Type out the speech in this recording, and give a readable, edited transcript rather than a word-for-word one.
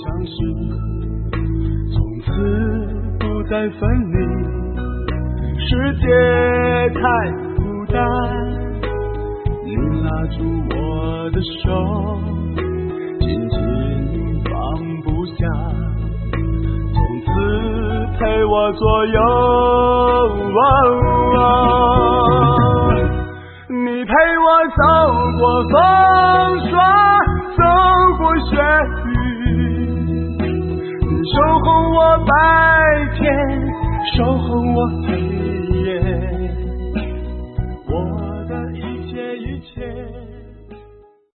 相识，从此不再分离，世界太孤单，你拉住我的手，紧紧放不下，从此陪我左右，你陪我走过风霜，走过雪雨，你守候我白天，守候我黑